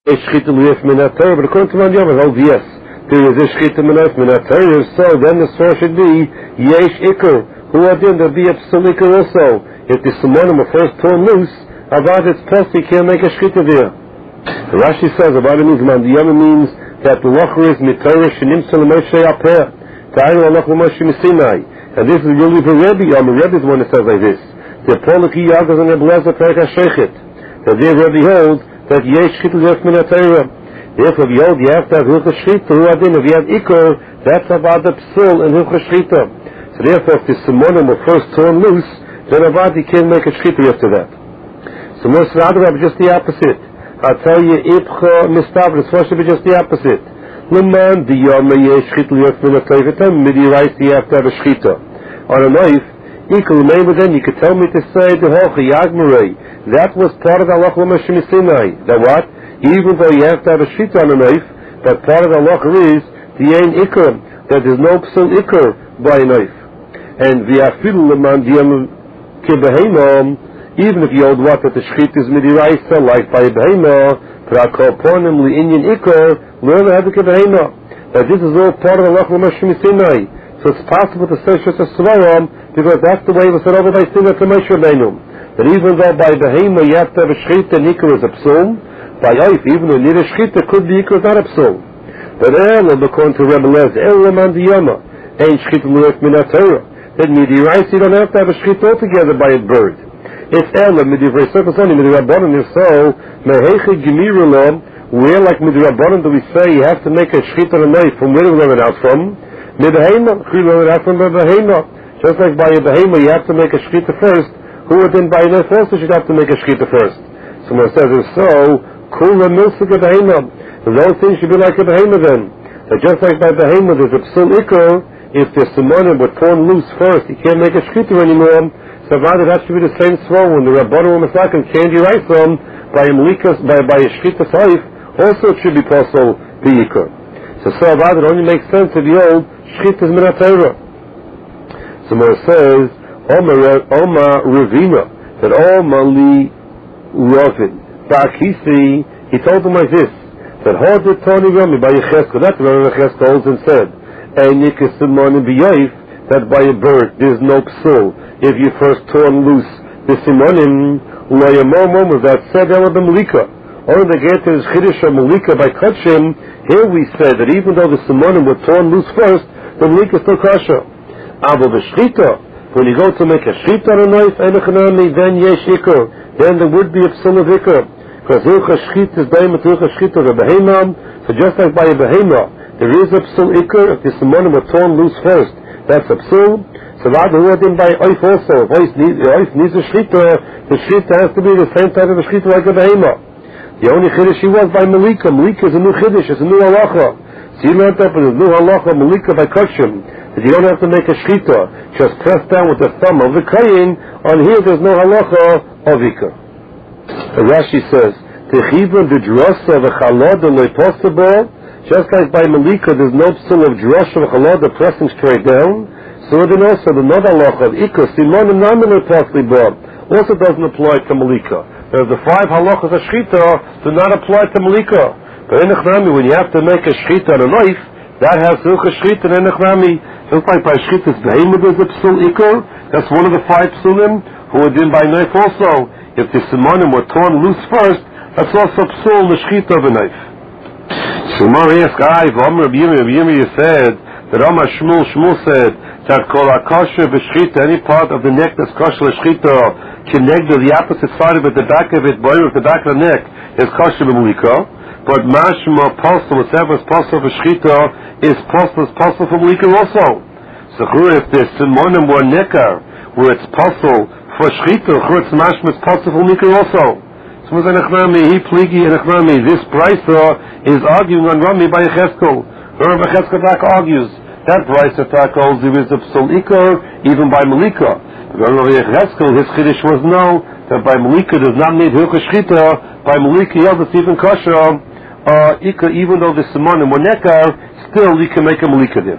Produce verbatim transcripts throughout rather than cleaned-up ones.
Shchita L'Yef Min HaTorah, but according to Rambam, it holds yes. There is a Shchita Min HaTorah, so then the source should be Yesh Iker. Who are then there'll be a Psul Iker also. If the Simonim are first torn loose, Avad it's plus you can't make a Shchita there. The Rashi says Avad means Mandiyama means that the Locher is Mitorah Shenim Sul Moshe Apeh. Ta'ayim Allah Moshe Misinai. And this is really the Rebbe. Um, the Rebbe is the one that says like this. The Poliki Yagaz and the Blazer Perik HaShechet. That the Rebbe holds that Yesh Shchita L'Yef Min HaTorah. Therefore, if you hold, you have to have Hilchah Shchita. Who are then, if you have Iker, that's Avad the Psul and Hilchah Shchita. So therefore, if the Simonim were first torn loose, then Avad you can't make a Shchita after that. So most of the other just the opposite. I'll tell you, Ibcha Mistav, it's supposed to be just the opposite. Leman the Yom Yesh Shchita L'Yef Min HaTorah. Midi rice, you have to have a Shchita. On a knife, equal name then you could tell me to say the Hocha Yagmarei. That was part of the Allah Moshe Sinai. That what? Even though you have to have a Shchita on a knife, but part of the Allah is the Ein Iker, that there's no Psul Iker by a knife. And the Afilu Leman Diyam Kibahema, even if you hold what that the Shchita is Midiraisa, like by a Behema, Prakoponim Li Inyan Iker, learn how to Kibahema. That this is all part of the Allah Moshe Sinai. So it's possible to say just a Svaram, because that's the way it was said over by Sinai to Moshe Rabbeinu. That even though by Behema you have to have a Shchita and Iker is a Psul, by Oif, even though near a Shchita could be Iker, not a Psul. But Elam, according to Rebbe Lezer, Elam and Diyama, ain't Shchita L'Yef Min HaTorah. That Midiraisa, you don't have to have a Shchita altogether by a bird. It's Elam, Midivrei Surface only, Midirabbanan, if so, Meheche Gemirulam, where like Midirabbanan do we say you have to make a Shchita on a knife, from where do we learn it out from? Midahema, who learn it out from Behema. Just like by a Behema you have to make a Shchita first, who would then by a knife also should have to make a Shchita first. Someone says if so, Kula Milsika Behema. Those things should be like a Behema then. That just like by Behema there's a Psul Iker, if the Simonim were torn loose first, you can't make a Shchita anymore. So rather that should be the same swell when the Rabbanim Masakin can't derive from by a Malikas, by, by a Shchita Saif, also it should be possible the Iker. So so rather it only makes sense if you hold Shchita Min HaTorah. So it says, Oma Ravina, that Oma Li Ravin. Ba'akisi, he told him like this, that Hodit Tony Rami by Yecheskel, that's what Yecheskel holds and said, and Yikisimonim B'Yoif, that by a bird there's no Psul. If you first torn loose the Simonim, Loyamomom, that said Ela B'Malika. Only the get is Chiddush or Malika by Kachim, here we say that even though the Simonim were torn loose first, the Malika is still Kasha. Abo B'Shchita, when you go to make a Shchita on a knife, then Yesh Iker, then there would be a Psul of Iker. Because Hilchah Shchita is Daima to Hilchah Shchita of a Behema, so just like by a Behema, there is a Psul Iker if the Simonim were torn loose first. That's a Psul. So rather who are then by Oif also. If Oif needs, Oif needs a Shchita, the Shchita has to be the same type of a Shchita like a Behema. The only Chiddush he was by Malika. Malika is a new Chiddush, it's a new Halacha. So you learned up with a new Halacha, Malika by Kachim, that you don't have to make a Shchita. Just press down with the thumb of the Kayin. On here there's no Halacha of Iker. The Rashi says, Techivon the Drasa of a Chalada loy possible, just like by Malika there's no psul of Drasa of a Chalada pressing straight down, so then also the Nod Halacha of Iker, Simonim Namin possible, also doesn't apply to Malika. There's the five halachas of Shchita do not apply to Malika. But in Echnami, when you have to make a Shchita on a knife, that has Hilchah Shchita in Echnami. Just like by Shchita's Behemah there's a psul Iker, that's one of the five psulim, who are done by knife also. If the Simonim were torn loose first, that's also psul the Shchita of a knife. So Mar asked, I, V'amr Rabbi Yirmiyah said, that Amar Shmuel, Shmuel said, that kol akasha b'shchita, any part of the neck that's kosher l'shchita, kinegdo, the opposite side of it, the back of it, boy, the back of the neck, is kosher b'malika. But mashma posel, whatever is posel for shchita, is posel, is posel for malika also. So if the simonim were nekar, where it's posel for shchita, it's mashma is posel for malika also. So he pligi and this brisa is arguing on Rami by Yecheskel. Rabbi Yecheskel back argues that brisa tak holds there is a psul Iker even by malika. Rabbi Yecheskel, his chiddush was no, that by malika does not need hilchah shchita. By malika yells it's even kosher uh, Iker, even though the simonim were nekar, still you can make a malika there.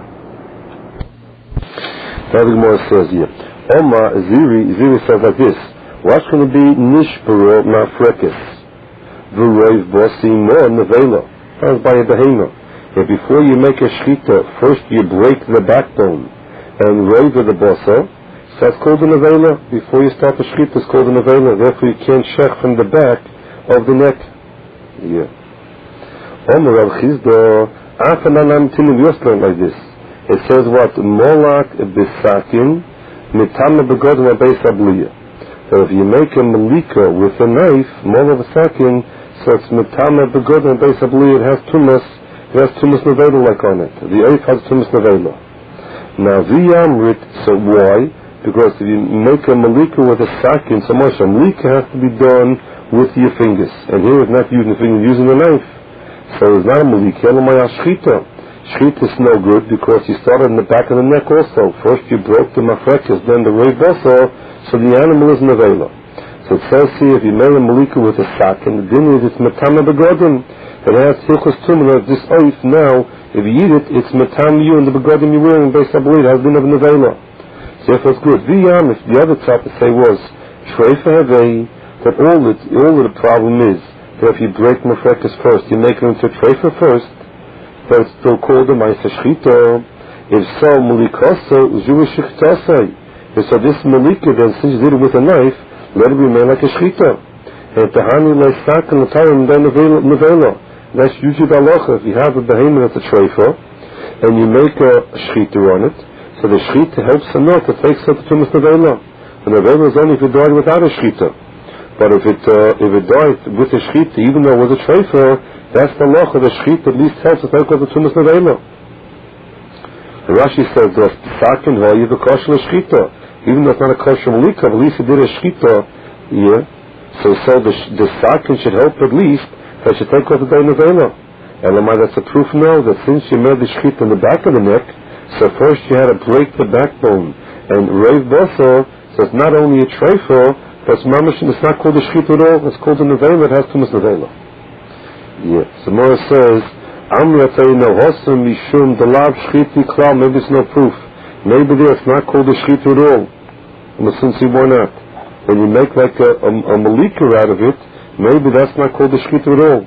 The Gemara says here, Oma Ziri Ziri says like this. What's going to be nishparo mafrekes? V'roiv bosi more nevela. That was by a behema. If before you make a shchita, first you break the backbone and roiv the bosa, so that's called a nevela. Before you start the shchita, it's called a nevela. Therefore you can't shech from the back of the neck. Yeah. Omer Rav Chizda, Afananam Tinim Yoslan like this. It says what? Molak Bisakin Mitama Begodin Abeis Abliya. So if you make a malika with a knife, Molak Bisakin, so it's Mitama Begodin Abeis Abliya, it has tumas, it has tumas nevela like on it. The earth has tumas nevela. Now V'yamrit, so why? Because if you make a malika with a sakin, so much a malika has to be done with your fingers. And here it's not using the finger, using the knife. So it's not a malika, elamaya shchita. Shchita is no good because you started in the back of the neck also. First you broke the mafrekas, then the roiv bosa, so the animal is nevela. So it says here, if you made a malika with a sakin, the din is it's metama begodim. It has hilchos tumah, this oath now, if you eat it, it's metama you and the begodim you're wearing based on belief, it has din of nevela. So therefore it's good. V'yam, if the other top to say was, shreifa havei, that all that, all that the problem is, that if you break mafrekas first, you make it into treifa first, but it's still called a ma'aser shchita. If so, malikosa zhu shchitasai. If so, this malika then, since you did it with a knife, let it remain like a shchita. And tahani leisak and l'tayim then nevela. That's usually the halacha. If you have a behemoth that's a treifa, and you make a shchita on it, so the shchita helps enough to take such a tumas nevela. And the nevela is only if it died without a shchita. But if it uh, if it died with a shchita, even though it was a treifa, that's the law of the shchita, at least helps to take off the tumas nevela. Rashi says that sakin v'ayiv kosher shchita, even though it's not a kosher malika, at least it did a shchita. Yeah. So so the the sakin should help at least that should take off the day nevela. Elamai, that's a proof now that since you made the shchita in the back of the neck, so first you had to break the backbone and roiv bosa. So it's not only a treifa, but it's mamash. It's not called a shchita at all. It's called a nevela. It has tumas nevela. Yeah. So Mora says, Amri Atayna Hosam Mishum Dalav Shchiti Klal. Maybe it's no proof. Maybe there it's not called a shchita at all. Since why not? When you make like a, a, a malika out of it, maybe that's not called a shchita at all.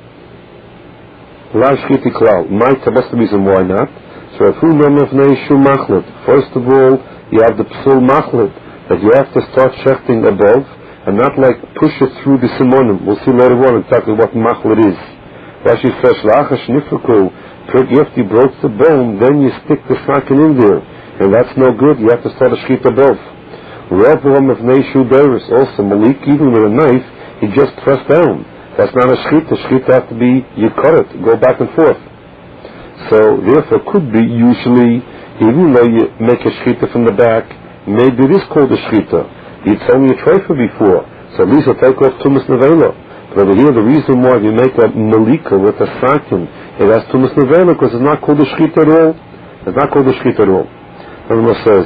Dalav Shchiti Klal. Might what's the reason why not? So if you know Shum Machlet, first of all, you have the psul machlet that you have to start shechting above. And not like push it through the simonim. We'll see later on exactly what machlet is. Rashi says, La'achash nifruku, after you broke the bone, then you stick the sakin in there. And that's no good, you have to start a shchita above. Rav of Neishu Beres, also Malik, even with a knife, he just pressed down. That's not a shchita. Shchita has to be, you cut it, go back and forth. So, therefore, could be usually, even though you make a shchita from the back, maybe it is called a shchita. You told me a treifa before, so at least I'll take off tumas nevela. But over here, the reason why you make a malika with a sakin, it has tumas nevela because it's not called a shchita at all. It's not called a shchita at all. Everyone says,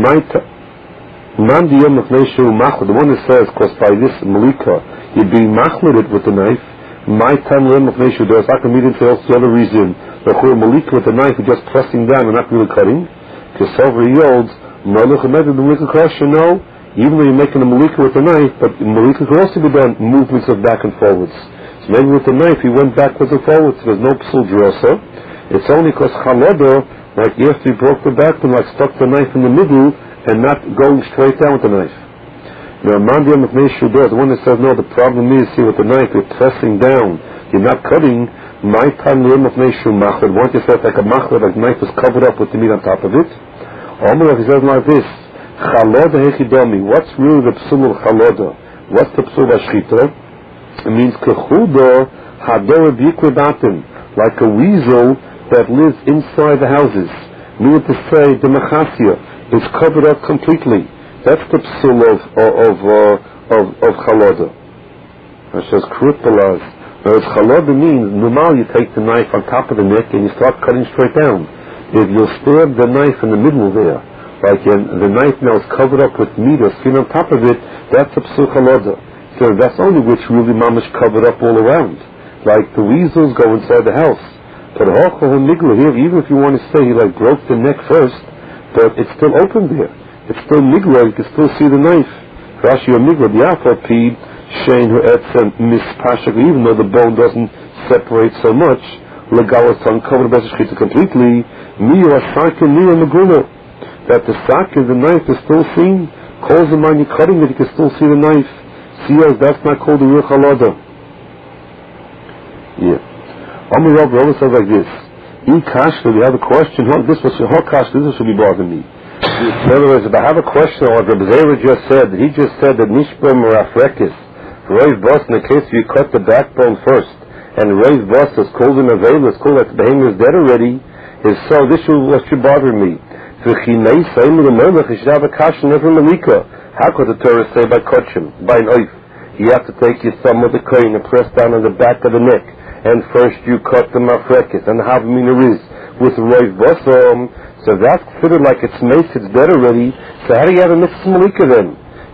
man diyom of neishu machled. The one that says, because by this malika, you'd be machled with the knife. My time lim of neishu, there's not going to meet into the other reason. The chur malika with the knife, you're just pressing down and not really cutting. Because over he yields, malach the malika kosher, no. Even though you're making a malika with a knife, but malika could also be done movements of back and forwards. So maybe with the knife he went backwards and forwards. There's no psul drasa. It's only because chalada, like after he broke the backbone, like stuck the knife in the middle and not going straight down with the knife. Now, mandiyam of neishu does. The one that says no, the problem is here with the knife, you're pressing down, you're not cutting. My time of neishu machled. Once you say like a machled, like the knife is covered up with the meat on top of it. Omer, he says like this. Chaloda hechidami. What's really the psul of chaloda? What's the psul of shchita? It means kechuda hador b'yikwebatim, like a weasel that lives inside the houses. Meaning to say, the mechasia is covered up completely. That's the psul of of uh, of of chaloda. It says kripalaz. Now, chaloda means normal. You take the knife on top of the neck and you start cutting straight down. If you'll stab the knife in the middle there, like in, the knife now is covered up with meat or skin on top of it, that's a psul chaloda. So that's only which really mamish covered up all around. Like the weasels go inside the house. But hochah nigla here, even if you want to say he like broke the neck first, but it's still open there. It's still nigla, you can still see the knife. Rashi or nigla, the alpha peed, Shein hu etzem mispashak, even though the bone doesn't separate so much, legalas uncovered by the shechita completely, miyu asakin miyu megula, that the sakin, the knife, is still seen. Calls the man, you're cutting it, you can still see the knife. See as that's not called the ruach halada. Yeah. Amar Rav Rav says like this. In Kashta, we have a question. Huh? This was how Kashta, this should be bothering me. In other words, if I have a question on what Rabbi Zera just said, he just said that Nishba Merafrekis, Rav Bas, in the case you cut the backbone first, and Rav Bas is called an avail, is called that the behemoth is dead already, is so this is what should bother me. How could the Torah say by kachim, by an oif? You have to take your thumb with the coin and press down on the back of the neck, and first you cut the mafrekis and have minoriz with roiv bosom. So that's considered like it's mace, it's dead already. So how do you have a mitzvah malika then?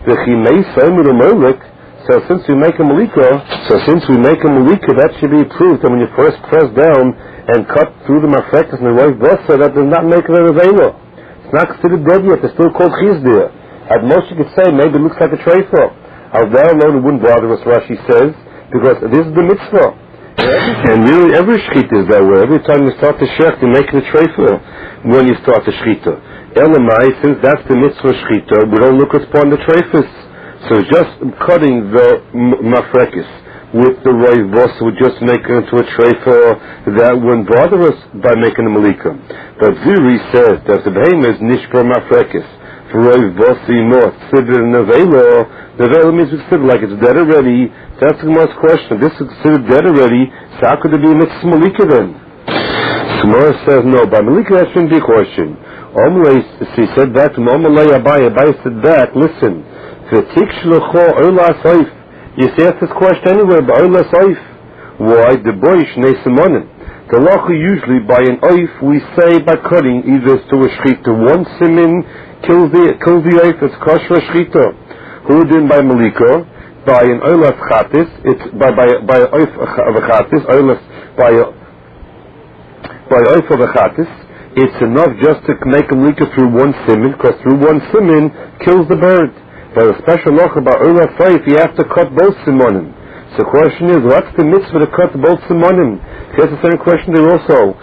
So since we make a malika, so since we make a malika, that should be proved that when you first press down and cut through the mafrekis and the roiv bosom, that does not make it an avela. It's not considered dead yet. It's still called chiz there. At most you could say maybe it looks like a treifa. Al there alone it wouldn't bother us, Rashi says, because this is the mitzvah. And really every shechita is that way. Every time you start the shech, you make it a treifa when you start the shechita. Elamai, since that's the mitzvah shechita, we don't look upon the treifas. So just cutting the mafrekis with the roiv bos would just make it into a treifa. That wouldn't bother us by making a malika. But Ziri says that the behemoth is nishper mafrekis. For roiv bos not considered an avela. The avela means it's considered like it's dead already. That's the most question. This is considered dead already. So how could it be a mitzvah malika then? Gemara says no. By malika that shouldn't be a question. Omrei, he said back to Omalei Abai. Abai said back. Listen. V'tik shlucho ola soif. You say this question anywhere, but oila soif. Why? The boy shnei simonim. The lacha usually by an oif we say by cutting either to a shchita. One simin kills the kills the oif. It's kosher shchita. Who did by malika? By an oilas chatis. It's by by by oif of a chatis. Oilas by a, by oif of a chatis. It's enough just to make a malika through one simin, because through one simin kills the bird. But a special law about Ula Saif, you have to cut both simonim. So the question is, what's the mitzvah to cut both simonim? Here's the same question there also.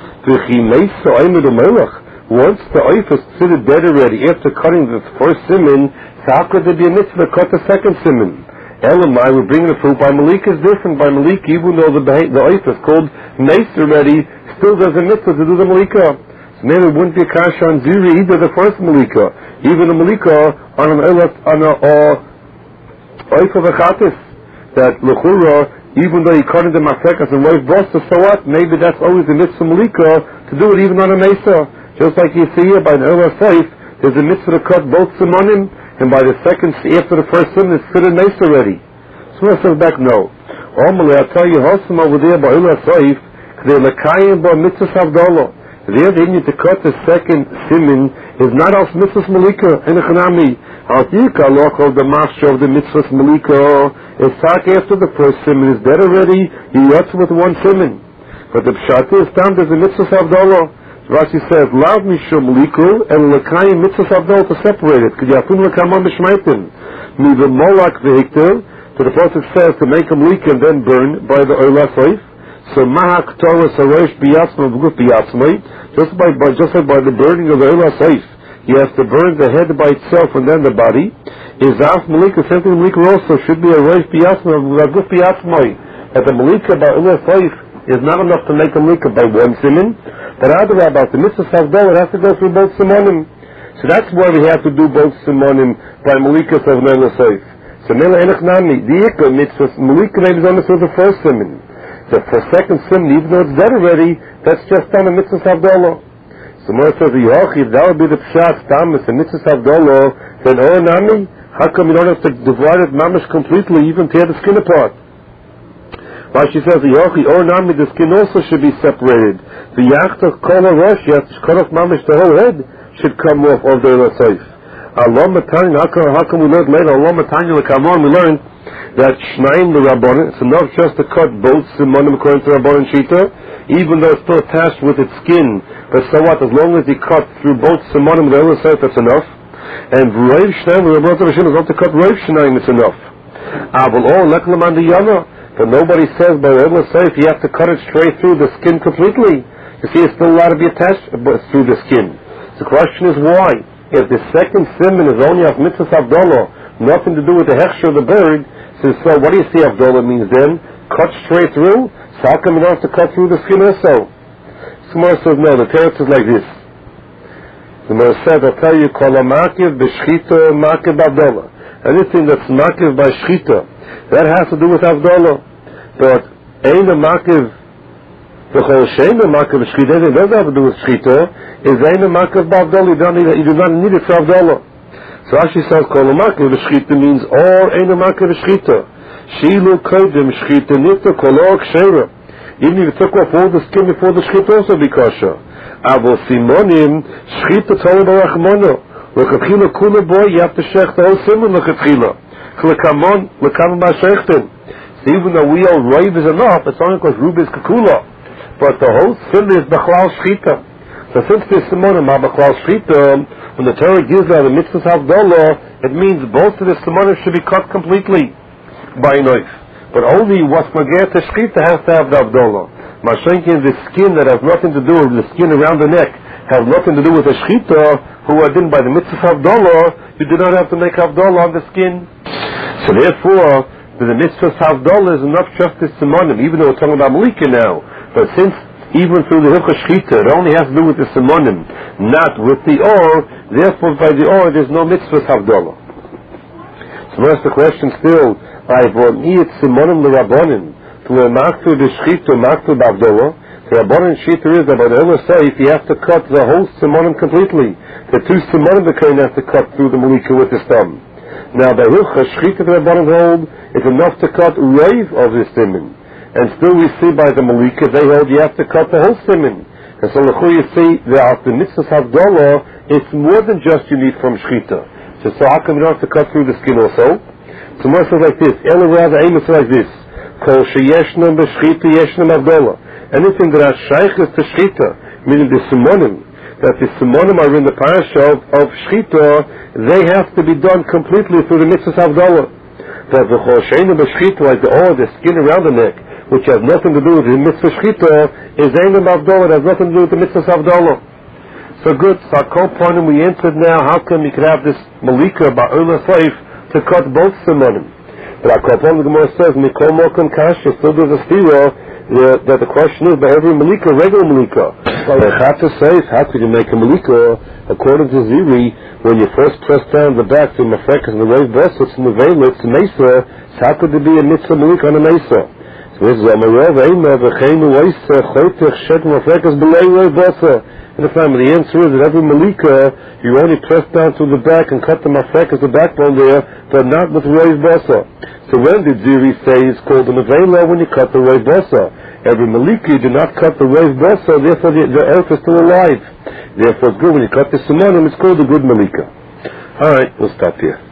Once the oif is considered dead already, after cutting the first simin, so how could there be a mitzvah to cut the second simin? Elamai, we're bringing the proof by Malik is different. By Malik, even though the, the oif is called mace already, still there's a mitzvah to do the Malika. Maybe it wouldn't be a kasha on Ziri either the first malika, even a malika on an on a oif of a chatis. That lechura, even though he cut into mafrekas and roiv bosta, so what? Maybe that's always a mitzvah malika to do it even on a mesa. Just like you see here by an oila saif, there's a mitzvah to cut both simonim, and by the second after the first sim, it's fitted mesa already. So I says back no. Omale, I'll tell you, Hosam over there by oila saif, they lekayim ba mitzvah savdolo. There they need to cut the second simin is not al mitzvah malika in a chanami. Al yika law called the master of the mitzvah malika is tak after the first simin is dead already. You yatz with one simin, but the pshat is found as a mitzvah avdala. Rashi says lav mishum maliku and lekayim mitzvah avdala to separate it. Could you afun lekamam b'shmaitim? Mi the molak vehikter. So the prophet says to make a malika and then burn by the oila soif. So mahak Torah sarosh biyatzma v'guf biyatzma, just by, by just like by the burning of the oila saif, he has to burn the head by itself and then the body. Is af malika, same thing malika also should be a rosh biyatzma v'guf biyatzma. That the malika by oila saif is not enough to make a malika by one simin, but rather about the mitzvah savdol it has to go through both simonim. So that's why we have to do both simonim by malika of oila saif. So mela enach nami the ikka mitzvah malika maybe is only through the first simin. The for second sin, even though it's dead already, that's just on a mitzvah savdolo. So Moshe says, if that would be the pshat, tam, it's a mitzvah savdolo, then oh nami, how come you don't have to divide it mamish completely, even tear the skin apart? Rashi says, Yochi, oh nami, the skin also should be separated. The yachta kol rosh, you have to cut off mamish, the whole head should come off of the saif. Allah matanya, how come we learned later, Allah matanya lekamon, we learned that Shnaim the Rabbanon, it's enough just to cut both simonim according to Rabbanon Shita, even though it's still attached with its skin. But so what? As long as he cut through both simonim the other side, that's enough. And Rav Shnaim the Rabbanon Hashem is not to cut Rav Shnaim, it's enough. Avol or leklam on the yana. But nobody says by Rebbe Seif you have to cut it straight through the skin completely. You see, it's still allowed to be attached through the skin. The question is why? If the second simon is only of mitzvah Havdalah, nothing to do with the hechsher of the bird, so, so what do you see Havdalah means then? Cut straight through? So how come you don't have to cut through the skin also? Gemara says no, the teretz is like this. The Gemara said, I'll tell you, kol ha'makiv b'shchita makiv b'Havdalah. Anything that's makiv by shchita, that has to do with Havdalah. But ein ha'makiv V'chol shein ha'makiv b'shchita, anything that doesn't have to do with shchita, is ein ha'makiv b'Havdalah. You don't need it, you do not need it for Havdalah. So Rashi says, kol ha'makiv b'shchita means or ein ha'makiv b'shchita. Shilu kodim shchita nita kol or kshera. Even if you took off all the skin before the shchita also be kosher. Avo simonim shchita tola barachmono. L'chatchila kula boy, you have to shech the whole simon l'chatchila. L'kamon, l'kamon ba'shechtin. So even though we all roiv is enough, it's only because rub is kakula. But the whole simon is b'chlal shchita. So since this simonim are b'chlal shchita, when the Torah gives out the mitzvah Havdalah, it means both of the simonim should be cut completely by a knife. But only what's mageh to shchita has to have the Havdalah. Mashenkin, the skin that has nothing to do with the skin around the neck, has nothing to do with the shchita, who are done by the mitzvah Havdalah, you do not have to make Havdalah on the skin. So therefore, the mitzvah Havdalah is enough just as simonim, even though we're talking about malika now. But since even through the hilchah shchita, it only has to do with the simonim, not with the or, therefore by the or there's no mitzvah Havdalah. So that's the question still. I brought me it simonim l'rabonim to a maktu the shchita maktu b'Havdalah. The rabbonim shita is that by the Rebbe Seif you have to cut the whole simonim completely. The two simonim the kohen has to cut through the malika with his thumb. Now by hilchah shchita the rabbonim hold it's enough to cut rave of the simon, and still we see by the malika they hold you have to cut the whole simon. And so you see that the mitzvah Havdalah it's more than just you need from shchita. So, so how come you don't have to cut through the skin also? So more says like this, Ela rather aim is like this. Kol sheyeshna b'shchita yeshna Havdalah. Anything that has shaykhs to shchita, meaning the simonim, that the simonim are in the parasha of, of shchita, they have to be done completely through the mitzvah Havdalah. But the chol sheina b'shchita, like the or the skin around the neck, which has nothing to do with the mitzvah shchita, is ain't Havdalah, it has nothing to do with the mitzvah Havdalah. So good, so our co-point we answered now, how come you could have this malika by Ola Seif to cut both simonim? But our co-point the Gemara says, Mikol Mokum Kasha, still there's a stira, that the question is, by every malika, regular malika. So how to say, how could you make a malika? According to Ziri, when you first press down the back to mafrekas and the rave bosses and the veilets, the mesa, so how could there be a mitzvah malika on a mesa? So this is Amarov, Eima, V'cheinu, Oisa, Chotech, Shet, mafrekas, Belay, rave bosses. And the family, the answer is that every malika, you only press down to the back and cut the mafrekas, the backbone there, but not with rave bosses. So when did Ziri say it's called a nevela? When you cut the rave bosses. Every malika, you do not cut the rave bosses, therefore the, the earth is still alive. Therefore it's good when you cut the simonim, it's called a good malika. Alright, we'll stop here.